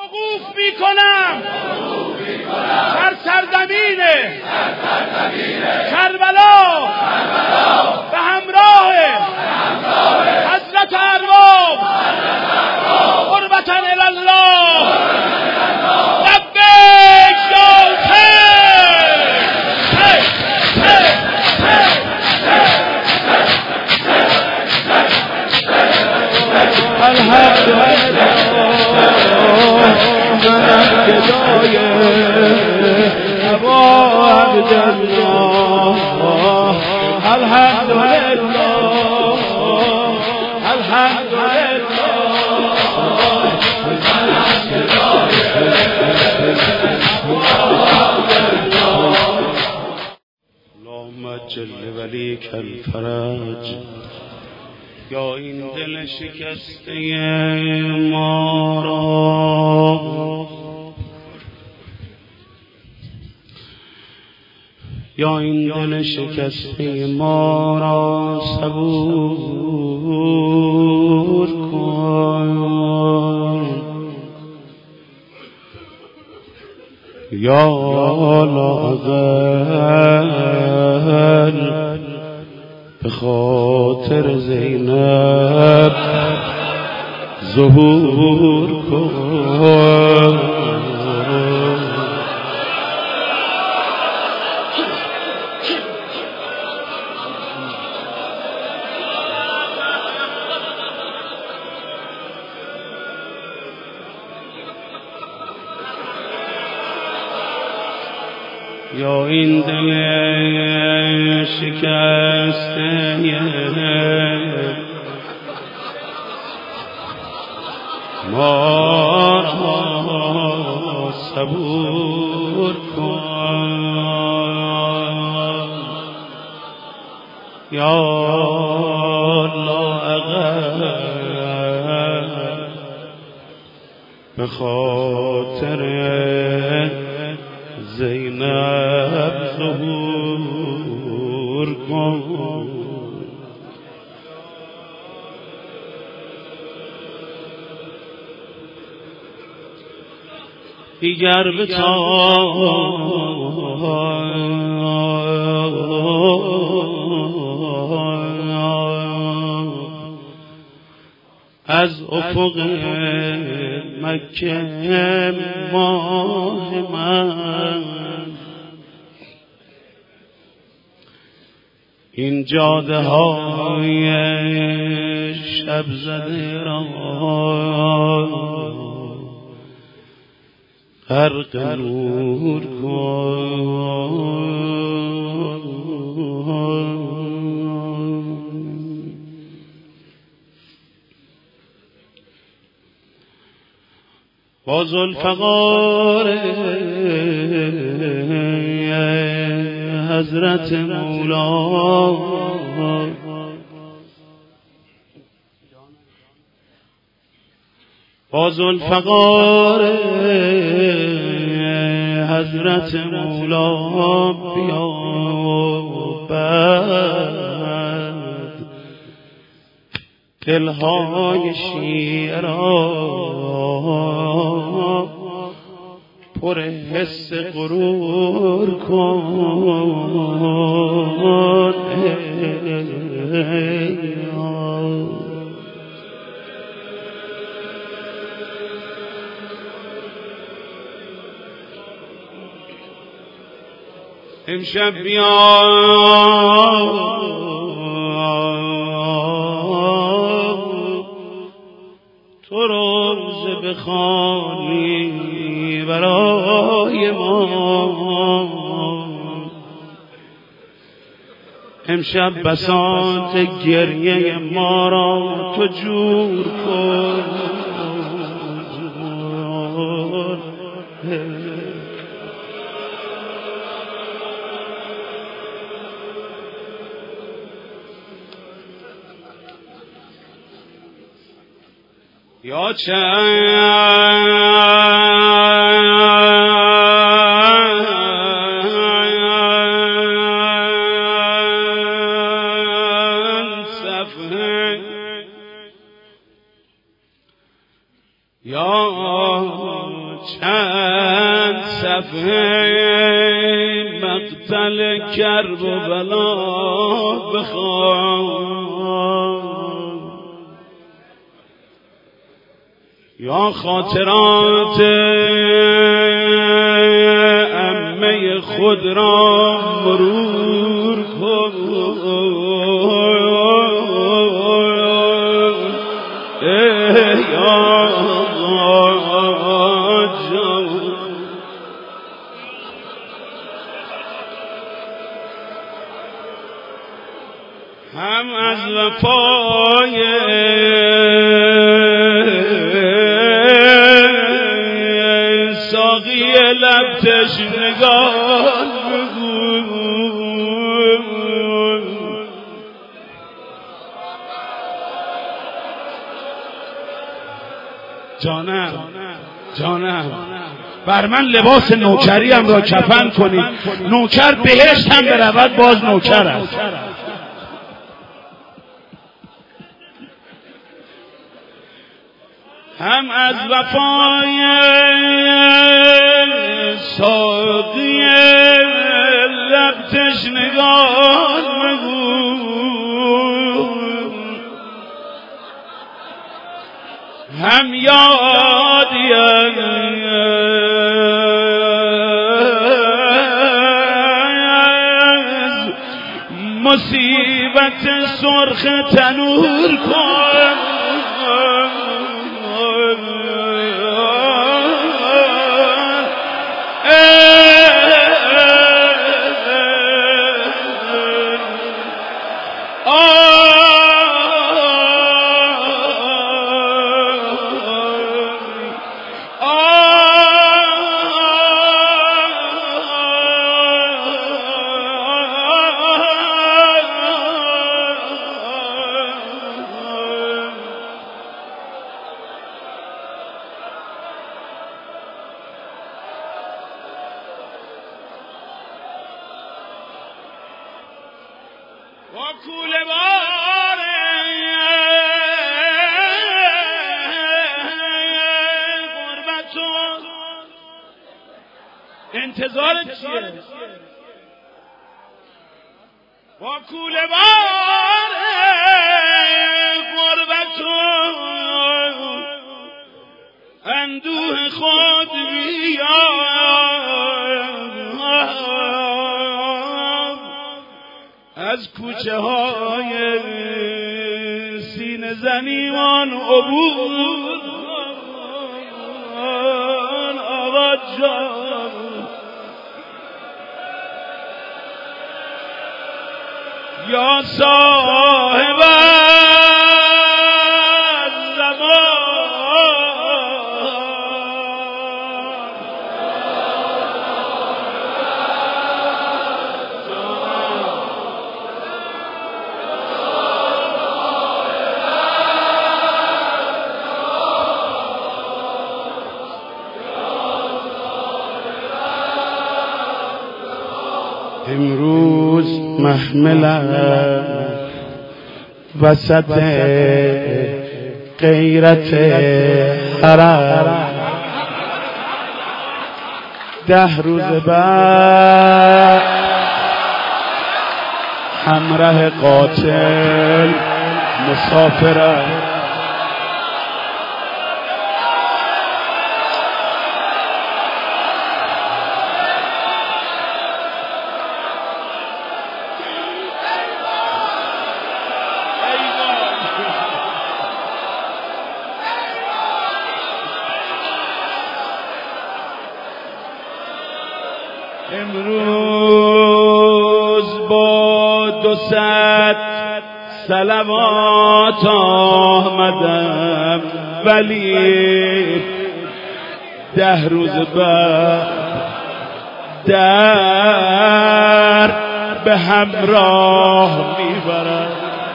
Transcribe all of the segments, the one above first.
وقوف میکنم در سرزمین کربلا به همراه حضرت ارباب قربة الله. لبیک یا الحمد لله منم گدای ابا عبدالله. الحمد لله الحمد لله اللهم اجل ولیک الفرج. یا این دل شکسته ما را، یا این دل شکسته ما را صبور کن. یا لااقل به خاطر زینب ظهور کن. یا این دل شکسته ما را صبور کن. یا لااقل به خاطر زینب ظهور کن. دیگر به از افق مکه ماه من این جاده های شب زده را غرق نور کن. با ذوالفقار حضرت مولا با ذوالفقار حضرت مولا بیابد دلهای شیعه را پر حس غرور کن. امشب بیا تو روزه بخوانی برای ما. امشب بساط گریه ما را تو جور کن. یا چند صفحه یا چند صفحه مقتل کرب و بلا بخوان، یا خاطرات عمه خود را مرور کن، یا هم از وفای ساقی لب تشنگان بگو، جانم بر من لباس نوکریم را کفن کنید، نوکر بهشت هم برود باز نوکر است. هم از وفای ساقی لب تشنگان مگو، هم یادی از مصیبت سرخ تنور کن، با کوله بار غربت و انتظار چیه؟ با کوله بار غربت و اندوه خود بیا، از کوچه های سینه زنیمان عبور آقا جان، یا صاحب امروز محملم وسط غیرت حرم، 10 روز بعد همراه قاتل مسافرم. امروز با 200 صلوات آمدم، ولی 10 روز بعد در به همراه میبرم.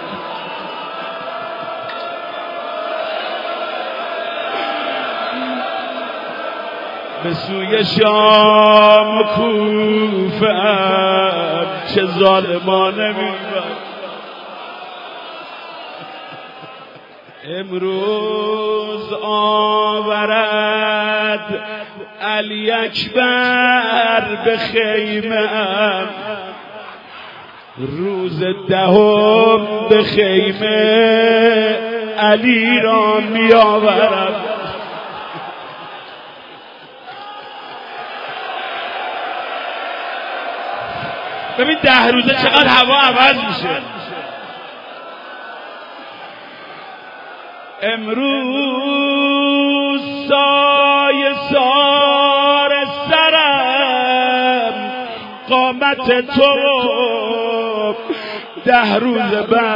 به سوی شام کوفه‌ام چه ظالمانه میبرم. امروز آورم آمد علی اکبر به خیمه‌ام، روز دهم به خیمه علی را می آورم. ببین 10 روزه چقدر هوا عوض میشه. امروز سایه سار سرم قامت تو، 10 روز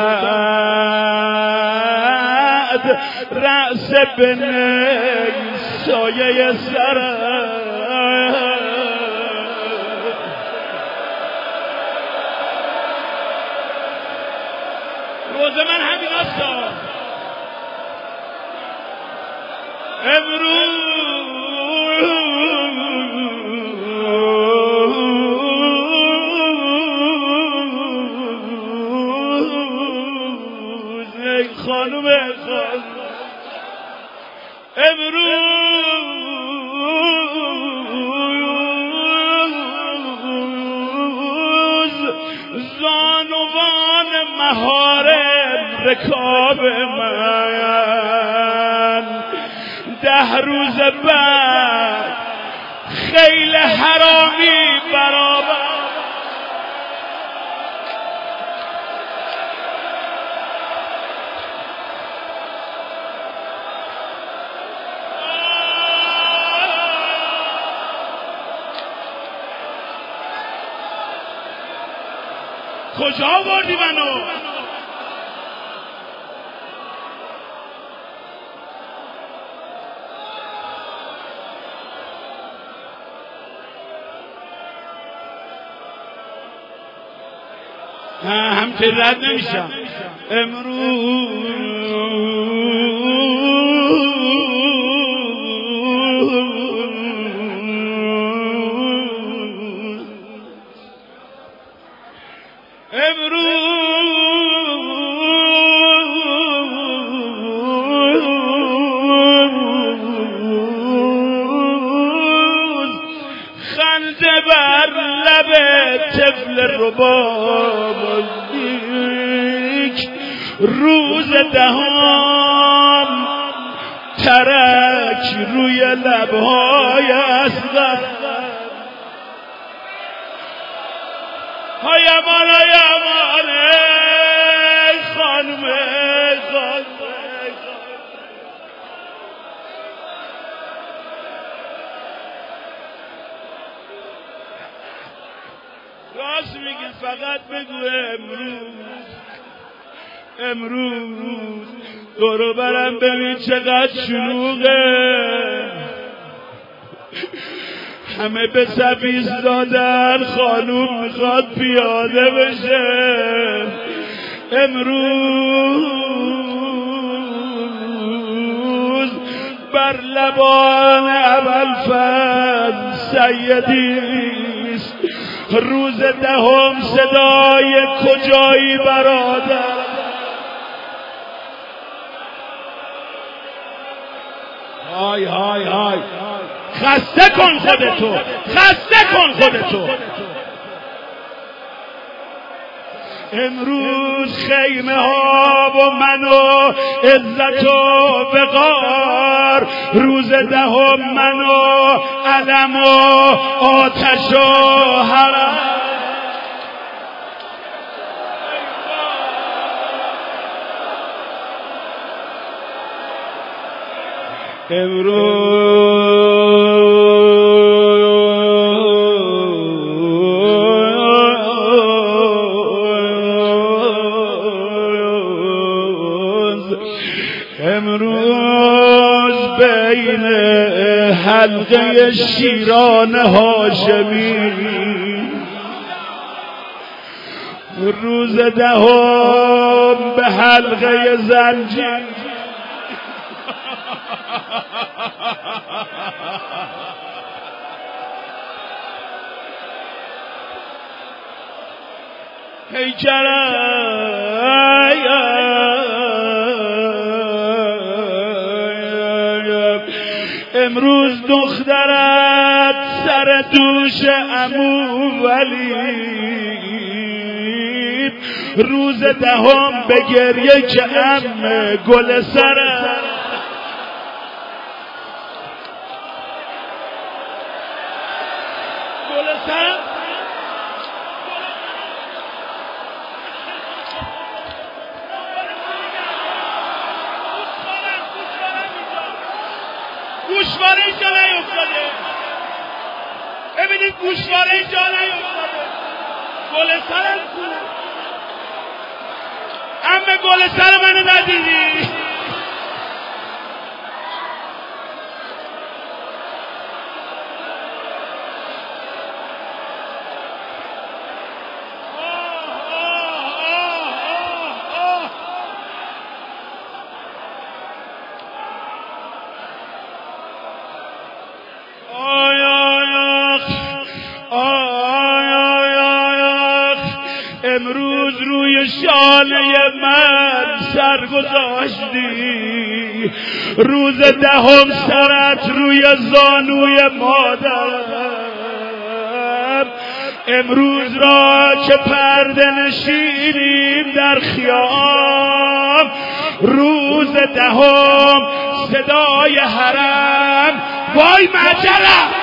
بعد رأس بنی سایه سرم. روز من همین هستا. امروز ای خانم امروز زانوان مهارم رکاب من، 10 روز بعد خیل حرامی برابر. کجا بردی منو؟ همچه رد نمیشم. امروز خنده بر لب طفل رباب، روز دهم ترک روی لبهای اصغر. های امان خانم راست میگی، فقط بگو امروز دورو برم ببین چقدر شلوغه، همه به سبیز دادن، خانوم میخواد پیاده بشه. امروز بر لبان ابوالفضل سیدیست، روز دهم صدای کجایی برادر؟ های های های خسته کن خودتو، خسته کن خودتو. امروز خیمه ها و من و عزت و وقار، روز دهم من و علم و آتش و حرم. امروز بین حلقه شیران هاشمی، روز دهم به حلقه زنجیر. امروز دخترت سر دوش عمو ولید، روز دهم به گریه که عمه گل سرت گوشواره اینجا نیفتاده. ببینید گوشواره اینجا نیفتاده. گل سرم کو؟ عمه گل سر منو ندیدی؟ امروز روی شانه من سر گذاشتی، روز دهم سرت روی زانوی مادرم. امروز را که پرده نشینیم در خیام، روز دهم صدای حرم وای مجلم